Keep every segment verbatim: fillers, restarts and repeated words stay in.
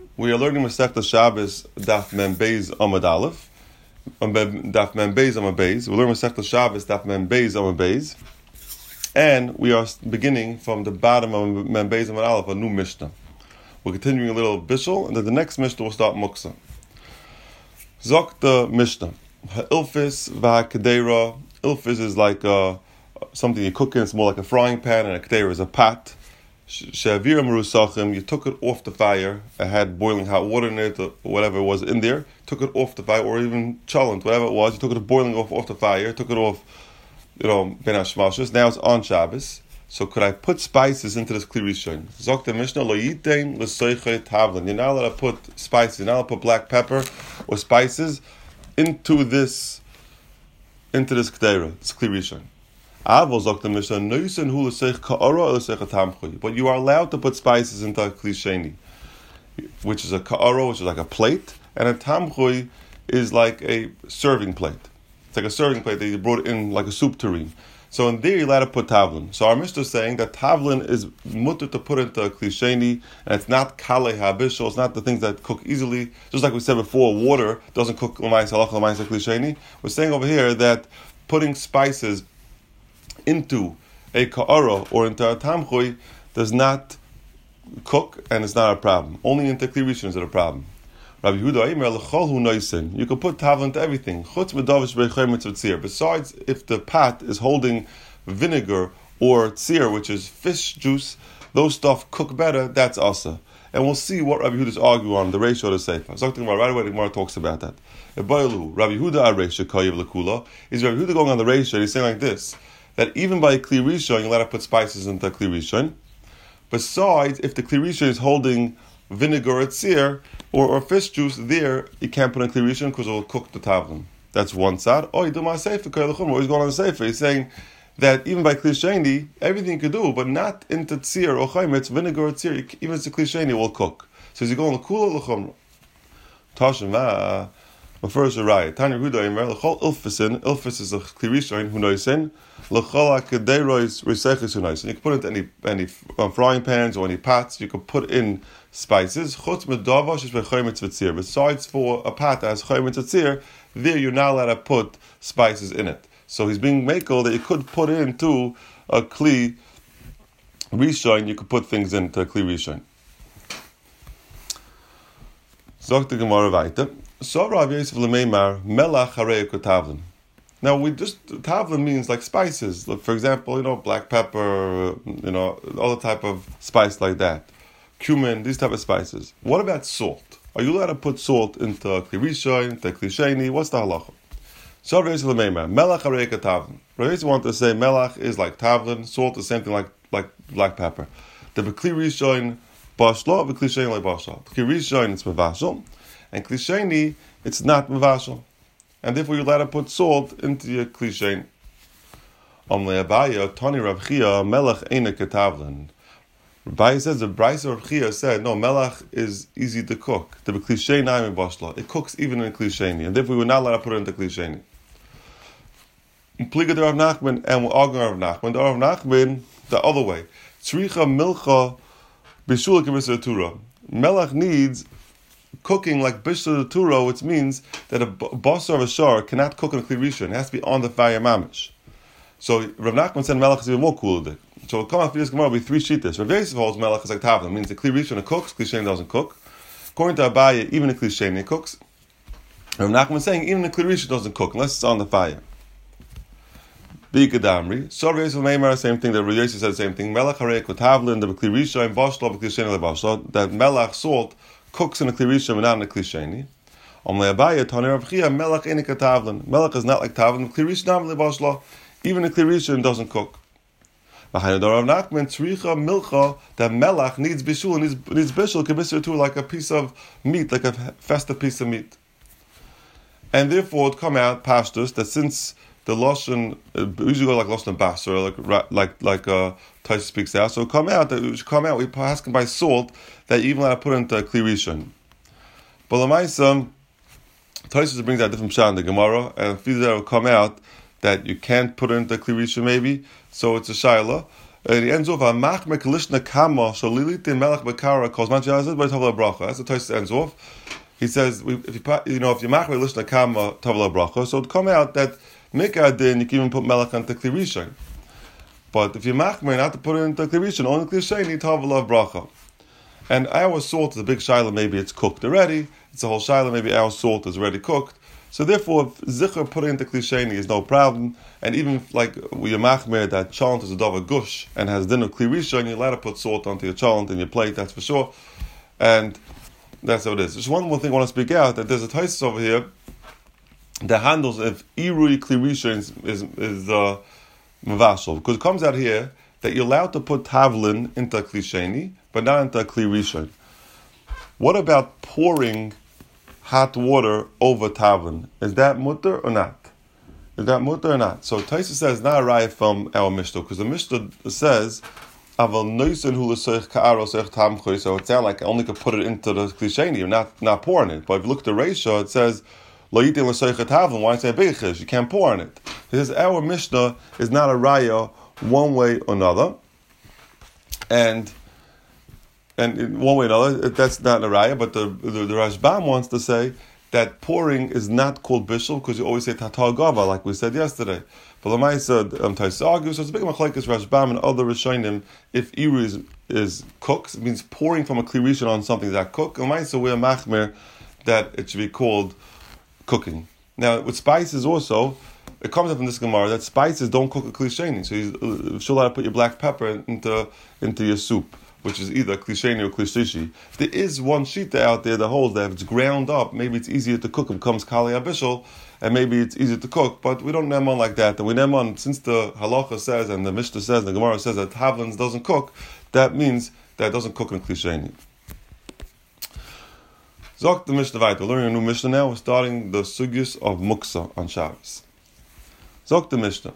We are learning Masechta Shabbos Daf Mem Beis Amud Aleph. Daf Mem Beis Amud Beis. We learn Masechta Shabbos Daf Mem Beis Amud Beis, and we are beginning from the bottom of Mem Beis Amud Aleph, a new Mishnah. We're continuing a little bishul, and then the next Mishnah will start Muksa. Zok the Mishnah. Ilfis v'hakedera. Ilfis is like uh, something you cook in. It's more like a frying pan, and a kedera is a pot. She'avira merusachim, you took it off the fire. It had boiling hot water in it, or whatever it was in there. Took it off the fire, or even cholent, whatever it was. You took it boiling off off the fire. Took it off, you know, ben hashmashos. Now it's on Shabbos. So could I put spices into this kli rishon? Zok the Mishnah lo yitain l'soichet tavlin. You're not allowed to put spices. You're not allowed to put black pepper or spices into this into this kedera, this kli rishon. But you are allowed to put spices into a kli sheni, which is a ka'ara, which is like a plate, and a tamchui is like a serving plate. It's like a serving plate that you brought in like a soup tureen. So in there you're allowed to put tavlin. So our Mishnah is saying that tavlin is mutter to put into a kli sheni, and it's not kalei habishol, it's not the things that cook easily. Just like we said before, water doesn't cook l'mayis halach l'mayis kli sheni. We're saying over here that putting spices into a ka'ara or into a tamchui does not cook, and it's not a problem. Only into kli rishon is it a problem. Rabbi Yehuda Aimer l'chol hu noisin. You can put tavlin to everything. Chutz medavish b'chayim tzir. Besides, if the pot is holding vinegar or tzir, which is fish juice, those stuff cook better. That's asa. And we'll see what Rabbi Yehuda's argue on the ratio to seifa. So right away, the Gemara talks about that. Rabbi Yehuda areisha kayev lekula. Is Rabbi Yehuda going on the ratio? He's saying like this: that even by a kli rishon, you're allowed to put spices into a kli rishon. Besides, if the kli rishon is holding vinegar or tzir or, or fish juice, there you can't put in kli rishon because it will cook the tavlin. That's one side. Oh, you do my seifa kayel lechumra. He's going on the seifa. He's saying that even by kli sheni, everything you could do, but not into tzir or chaymetz, vinegar or tzir. Even if it's a kli sheni, will cook. So is he going lekula lechumra? Tashema. But first, right. Tanya Huda Imer lechol ilfisin. Ilfis is a kli rishon hu noisin. Lechol hakedera is reseches hu noisin. You can put it into any any um, frying pans or any pots. You can put in spices. Chutz medavash is bechaymetz v'tzir. Besides, for a pot that has chaymetz v'tzir, there you're not allowed to put spices in it. So he's being makel that you could put into a kli rishon. You could put things into a kli rishon. Zok the Gemara weiter. So Rav Yosef lemeimar melach harei tavlin. Now we just tavlin means like spices. For example, you know, black pepper, you know, all the type of spice like that, cumin, these type of spices. What about salt? Are you allowed to put salt into kli rishon, into kli sheni? What's the halacha? So Rav Yosef lemeimar melach harei tavlin. Rav Yosef wanted to say melach is like tavlin, salt is the same thing like like black pepper. The kli rishon bashla, the kli sheni like bashla. Kli rishon it's mevashel. And kli sheni, it's not mevashel. And therefore you're allowed to put salt into your kli sheni. Amle Abaya, Tani Rav Chia, melach eina ketavlin. Rabbi says, the Bryce of Rav Chia said, no, melach is easy to cook. The kli sheni bashla. It cooks even in kli sheni. And therefore we're not allowed to put it into kli sheni. Pliga de Rav Nachman, and we're arguing Rav Nachman. The Rav Nachman, the other way. Tzricha milcha b'shula k'misra Torah. Melach needs cooking like bishul Torah, which means that a basar of a shar cannot cook in a kli rishon. It has to be on the fire mamish. So Rav Nachman said melach is even more cool. So it'll come out for this Gemara will be three shittas. Rav Yosef holds melach is like tavlin. It means the kli rishon it cooks, kli sheni doesn't cook. According to Abaye, even a kli sheni it cooks. Rav Nachman is saying even a kli rishon doesn't cook unless it's on the fire. B'ikadamri. So Rav Yosef Meimar, the same thing. That Rav Yosef said the same thing. Melach harei tavlin, the kli rishon, bashla, kli sheni lebashla. That melach salt cooks in a kli rishon but not in a kli sheni. Amle Abaya, Tani Rav Chia, melach eina ketavlin. Melach is not like tavlin. Kli rishon lebashla. Even a kli rishon doesn't cook. Behind the Rav Nachman, tzricha milcha, that melach needs bishul, needs needs bishul, k'misra too, like a piece of meat, like a festive piece of meat. And therefore, it come out pashtus that since the lashon usually go like lashon basar, like like like uh, Taisa speaks out, so it come out that it should come out. We pass by salt that you even allowed to put into a kli rishon. But l'maisa, Taisa brings out different shah in the Gemara, and if that will come out that you can't put it into kli rishon maybe, so it's a shaila. And he ends off, "Machmer kalishna kama shalilitin melech bekara kozman she'azid by tavla bracha." That's the Tosfos ends off. He says, if you you know if you machmer kalishna kama tavla bracha, so it come out that mikadin you can even put melech on the kli rishon. But if you machmer not to put it into kli rishon, only kli sheni tavla bracha. And our salt is a big shaila. Maybe it's cooked already. It's a whole shaila. Maybe our salt is already cooked. So therefore, zikr put it into kli sheni is no problem. And even like we machmer that chant is a davar gush and has dinner kli rishon, you're allowed to put salt onto your chant and your plate. That's for sure. And that's how it is. Just one more thing I want to speak out, that there's a Tosfos over here that handles if irui kli rishon is is, is uh, mavashal, because it comes out here that you're allowed to put tavlin into kli sheni, but not into kli rishon. What about pouring hot water over tavlin? Is that mutter or not? Is that mutter or not? So Tosfos says not a raya from our Mishnah, because the Mishnah says aval noisen hu l'soich ka'aro soich tamchoy. So it sounds like I only could put it into the kli sheni, you're not not pouring it. But if you look at the ratio, it says lo yitin l'soich tavlin. Why say big chish? You can't pour on it. It says our Mishnah is not a raya one way or another, and and in one way or another, that's not a raya. But the the, the Rashbam wants to say that pouring is not called bishul because you always say tatar gava, like we said yesterday. But Lamaisa um, Tosfos argues, so it's a big machlokes Rashbam and other Rishonim. If iru is, is cooked, it means pouring from a kli rishon on something that cooked. Lamaisa we're machmer that it should be called cooking. Now with spices also, it comes up in this Gemara that spices don't cook a kli sheni. So you're sure allowed to put your black pepper into into your soup, which is either kli sheni or kli shlishi. There is one shita out there that holds that if it's ground up, maybe it's easier to cook. It becomes kali abishal, and maybe it's easier to cook. But we don't name on like that. And we name on, since the halacha says and the Mishnah says and the Gemara says that tavlin doesn't cook, that means that it doesn't cook in kli sheni. Zok the Mishnah weiter. We're learning a new Mishnah now. We're starting the sugyos of muksa on Shabbos. Zok the Mishnah.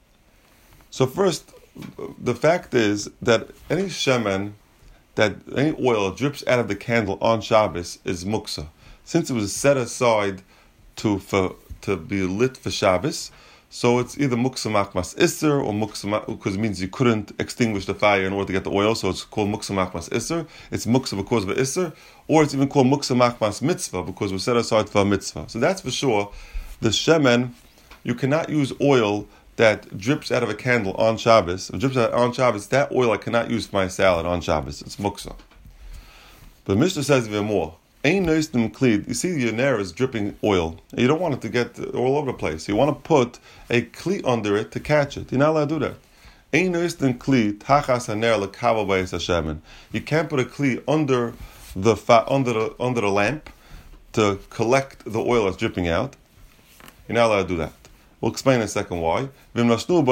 So first, the fact is that any shemen, that any oil drips out of the candle on Shabbos is muksa. Since it was set aside to for to be lit for Shabbos, so it's either muksa machmas isser or muksa, because it means you couldn't extinguish the fire in order to get the oil, so it's called muksa machmas isser. It's muksa because of an isser, or it's even called muksa machmas mitzvah because it was set aside for a mitzvah. So that's for sure. The shemen, you cannot use oil that drips out of a candle on Shabbos. If it drips out on Shabbos, that oil I cannot use for my salad on Shabbos. It's muksa. But the Mishnah says even more. Ein noistim klid. You see your nair is dripping oil. And you don't want it to get all over the place. You want to put a kli under it to catch it. You're not allowed to do that. Ein noistim klid tachas haner lekava b'es hashemen. You can't put a kli under the fa- under the under the lamp to collect the oil that's dripping out. You're not allowed to do that. We'll explain in a second why. If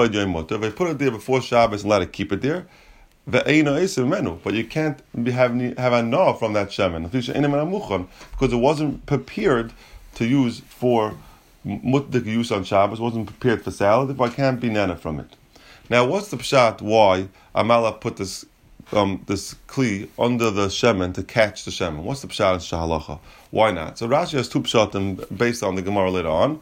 I put it there before Shabbos and let it keep it there, but you can't have have a no from that shemen because it wasn't prepared to use for mutdik use on Shabbos. It wasn't prepared for salad. If I can't be nana from it. Now, what's the pshat? Why Amala put this um, this kli under the shemen to catch the shemen? What's the pshat in shahalacha? Why not? So Rashi has two pshatim based on the Gemara later on.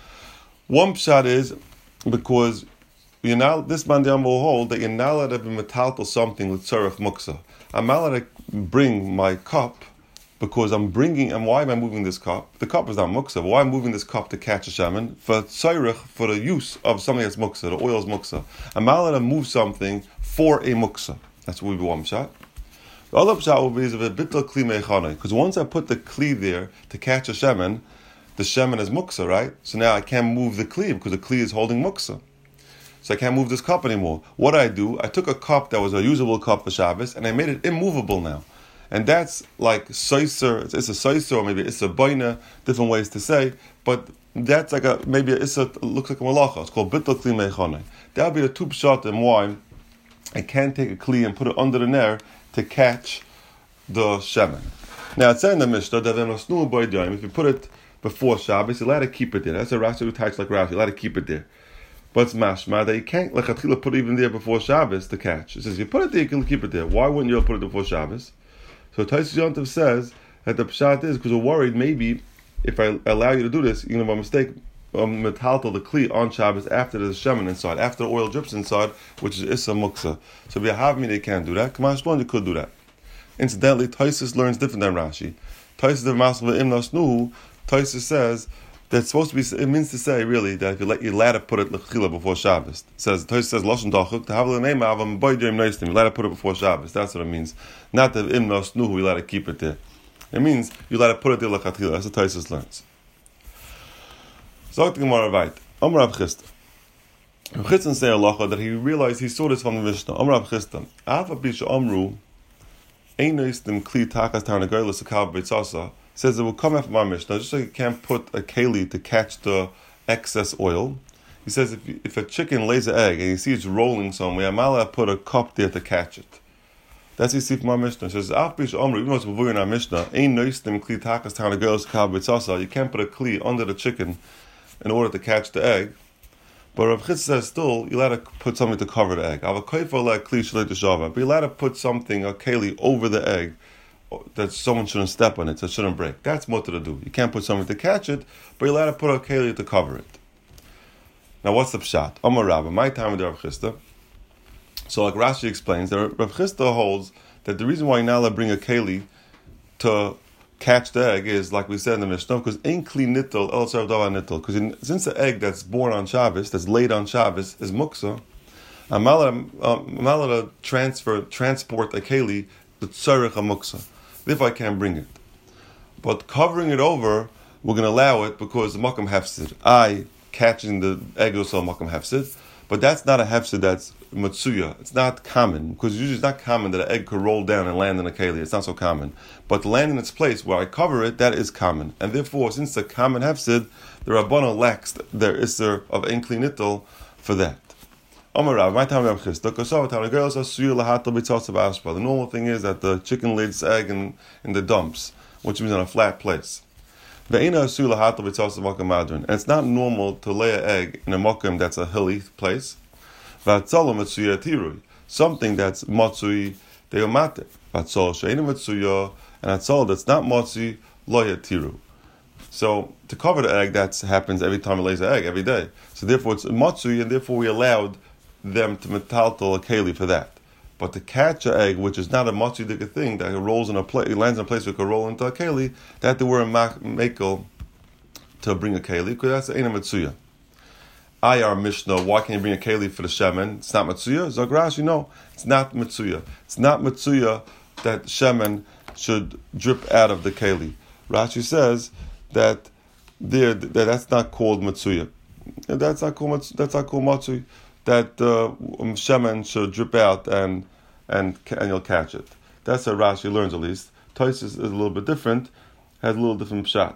One pshat is because you're not, this mandam will hold that you're not allowed to be metaltal something with tzarech muksa. I'm not allowed to bring my cup because I'm bringing, and why am I moving this cup? The cup is not muksa, but why am I moving this cup to catch a shaman? For tzarech, for the use of something that's muksa, the oil is muksa. I'm not allowed to move something for a muksa. That's what we be one pshat. The other pshat will be is a bittul kli meichane, because once I put the kli there to catch a shaman, the shemen is muksa, right? So now I can't move the kli because the kli is holding muksa. So I can't move this cup anymore. What did I do? I took a cup that was a usable cup for Shabbos and I made it immovable now. And that's like soiser, it's, it's a soiser or maybe it's a boina, different ways to say, but that's like a, maybe it's a, it looks like a malacha. It's called bittul kli meichane. That would be the two pshat and why I can't take a kli and put it under the nair to catch the shemen. Now it's in the Mishnah that if you put it before Shabbos, you're allowed to keep it there. That's a Rashi who types like Rashi. You're allowed to keep it there. But it's mashma that you can't like put it even there before Shabbos to catch. It says if you put it there, you can keep it there. Why wouldn't you put it before Shabbos? So Tosfos Yontif says that the pshat is because we're worried maybe if I allow you to do this, you're going to make a mistake um, metaltal the kli on Shabbos after the shemen inside, after the oil drips inside, which is issa muksa. So if you have me, they can't do that. Kamash Shlon, you could do that. Incidentally, Taisus learns different than Rashi. Taisus the Masel Imnas Nuhu, Taisus says that's supposed to be. It means to say really that if you let your ladder put it lechila before Shabbos. It says Taisus says Lashon Dachuk to have the name of him by Yom Noistim. You let it put it before Shabbos. That's what it means. Not that Imnas Nuhu you let it keep it there. It means you let it put it there lechatchila. That's what Taisus learns. So the Gemara right. Amar Rav Chisda. Rav Chisda say halacha that he realized he saw this from the Mishnah. Amar Rav Chisda. Ava Bisha Amru. Einostim kli takas tarnagolas akav beitzasa says it will come after my Mishnah. Just so you can't put a keli to catch the excess oil. He says if you, if a chicken lays an egg and you see it's rolling somewhere, I'm allowed to put a cup there to catch it. That's what you see from my Mishnah. It says Af Amru, even though it's before in our Mishnah, einostim kli takas tarnagolas akav beitzasa. You can't put a kli under the chicken in order to catch the egg. But Rav Chisda says still, you're allowed to put something to cover the egg. I have a koifa like kli shalei teshava, but you're allowed to put something, a keli, over the egg that someone shouldn't step on it, so it shouldn't break. That's mutter to do. You can't put something to catch it, but you're allowed to put a keli to cover it. Now, what's the pshat? Amar Rabba, my time with Rav Chisda. So, like Rashi explains, that Rav Chisda holds that the reason why you're not allowed to bring a keli to catch the egg is, like we said in the Mishnah, because in kli nittel el tzarech davar nittel. Because since the egg that's born on Shabbos, that's laid on Shabbos, is muksa, I'm allowed to transfer, transport a keli the tzarech a muksa. Therefore, I can't bring it. But covering it over, we're going to allow it because the makam hefsid. I catching the egg also makam hefsid, but that's not a hefsid that's matsuya. It's not common, because usually it's not common that an egg could roll down and land in a keli. It's not so common. But to land in its place where I cover it, that is common. And therefore, since the common hefsid, the Rabbana lacks their isser of enkli nittel for that. Amar Rav, my time Rav Chisda, the normal thing is that the chicken lays its egg in, in the dumps, which means in a flat place. And it's not normal to lay an egg in a mokum that's a hilly place. Something that's matzui deomate. And atzal that's not matzui loya tiru. So to cover the egg, that happens every time it lays an egg, every day. So therefore it's matzui, and therefore we allowed them to metaltal a keli for that. But to catch an egg, which is not a matzui thing, that it rolls in a place, it lands in a place where it can roll into a keli, that they were a makel to bring a keli, because that's the ena matzuya. I our Mishnah, why can you bring a keli for the shemen? It's not matzuya. Zog Rashi, no, it's not matzuya. It's not matzuya that shemen should drip out of the keli. Rashi says that there that that's not called matzuya. That's not called that's not called matzui. That uh, shemen should drip out and and and you'll catch it. That's how Rashi learns at least. Taisus is a little bit different, has a little different pshat.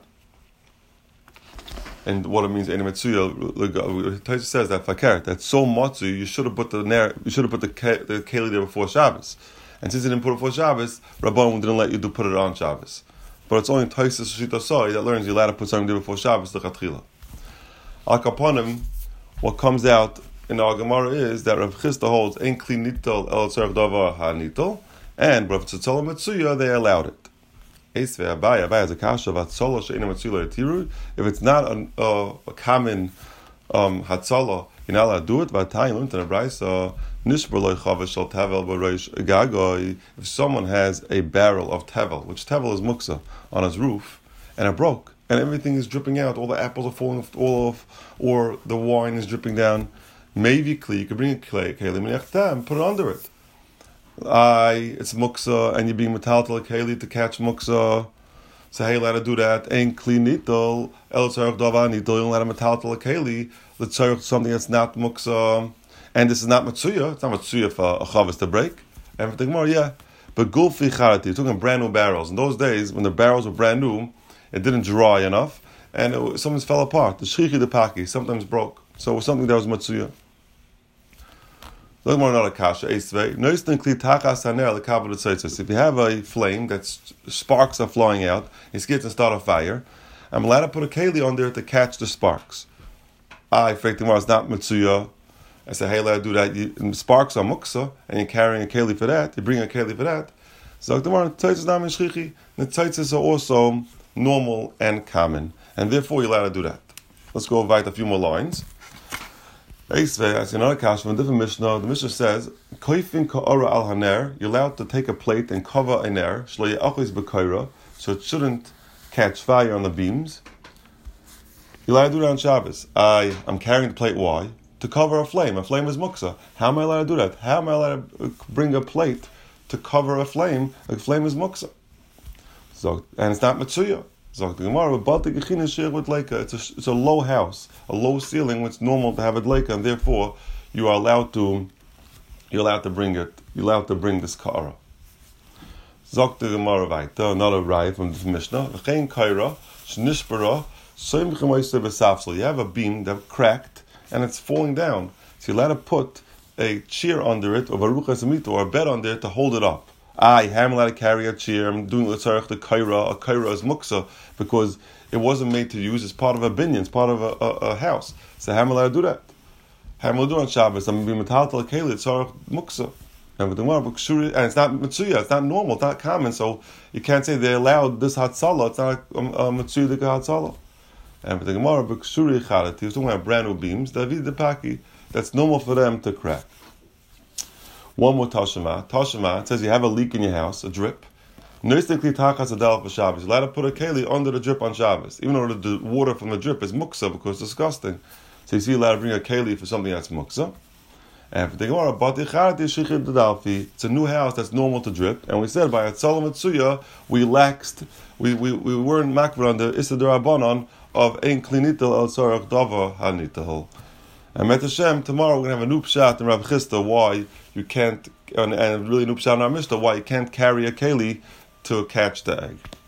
And what it means, any matzuya, Taisus says that fakir, that's so matzu, you should have put the you should have put the the keli there before Shabbos. And since you didn't put it before Shabbos, Rabban didn't let you do put it on Shabbos. But it's only Taisus Shita Soi that learns you're allowed to put something there before Shabbos, the Chatchila. Al Kaponim, what comes out in our Gemara is that Rav Chisda holds ein kli nitol el tzarech davar ha nitol, and Rav Tzitzola Matsuya, they allowed it. Eisve Abaya, Abaya is a kasha v'hatzola she'ena Matsuya tiru. If it's not a, a, a common um, hatzola, you're not allowed to do it. V'atayin learned in a brayso nishbar lo chava shel tevel b'roish gagoy. If someone has a barrel of tevel, which tevel is muksa, on his roof, and it broke, and everything is dripping out, all the apples are falling all off, or the wine is dripping down, maybe kli, you could bring a clay, and put it under it. I, it's muksa, and you're being metaltal a keli to catch muksa. So hey, let her do that. Ain't kli nitol, el tzarech davar nitol. You don't let her metaltal a keli. Let's tzarech something that's not muksa, and this is not matzuya. It's not matzuya for a chavis to break. Everything more, yeah. But gulfi charati, you're talking brand new barrels. In those days, when the barrels were brand new, it didn't dry enough, and it, something fell apart. The shchichi the paki sometimes broke. So it was something that was matzuya. Look more another kasha. If you have a flame that sparks are flying out, it's scared to start a fire, I'm allowed to put a keli on there to catch the sparks. I think the it's not mitzuya. I say, hey, let I do that. You, sparks are muksa, and you're carrying a keli for that. You bring a keli for that. So the tzitzis not mishchichi. The tzitzis are also normal and common, and therefore you're allowed to do that. Let's go invite a few more lines. That's another kasha from a different Mishnah. The Mishnah says, "Koifin ka'ora al haner." You're allowed to take a plate and cover a ner, shlo ya'achis b'koira, so it shouldn't catch fire on the beams. You're allowed to do that on Shabbos. I am carrying the plate. Why? To cover a flame. A flame is muksa. How am I allowed to do that? How am I allowed to bring a plate to cover a flame? A flame is muksa. So, and it's not matsuya. So the Gemara, but the gechina share with leika. It's a it's a low house, a low ceiling. It's normal to have a leika, and therefore you are allowed to you're allowed to bring it. You're allowed to bring this kara. Zok the Gemara weiter, another raya from the Mishnah. V'chein kaira shnishbara soim ch'moyse b'safsel. You have a beam that cracked and it's falling down. So you're allowed to put a chair under it, or varuchas amita, or a bed under it to hold it up. I am allowed to carry a chair. I'm doing l'tzarech the kaira. A kaira is muksa because it wasn't made to use as part of a binyan, it's part of a, a, a house. So how am I allowed to do that? How am I allowed to do on Shabbos? I'm going to be metaltal keli tzarech muksa, and it's not mitzuya. It's not normal. It's not common. So you can't say they allowed this hatzala. It's not a, a mitzuya the hatzala. And with the Gemara, b'kshuri chalet, he was talking about brand new beams. David the paki. That's normal for them to crack. One more Tashema. Tashema, it says you have a leak in your house, a drip. You're allowed to put a keli under the drip on Shabbos, even though the water from the drip is muksa because it's disgusting. So you see, allowed to bring a keli for something that's muksa. And for the Gemara, it's a new house that's normal to drip. And we said by a Tzalam Mitsuya, we laxed, we, we, we weren't makvar on the Issa Darabanan of Ein Klinitel El Tzarech Dava HaNitahol. And Met Hashem, tomorrow we're going to have a new pshat in Rav Chisda why you can't, and, and really new pshat in our Mishnah, why you can't carry a keli to catch the egg.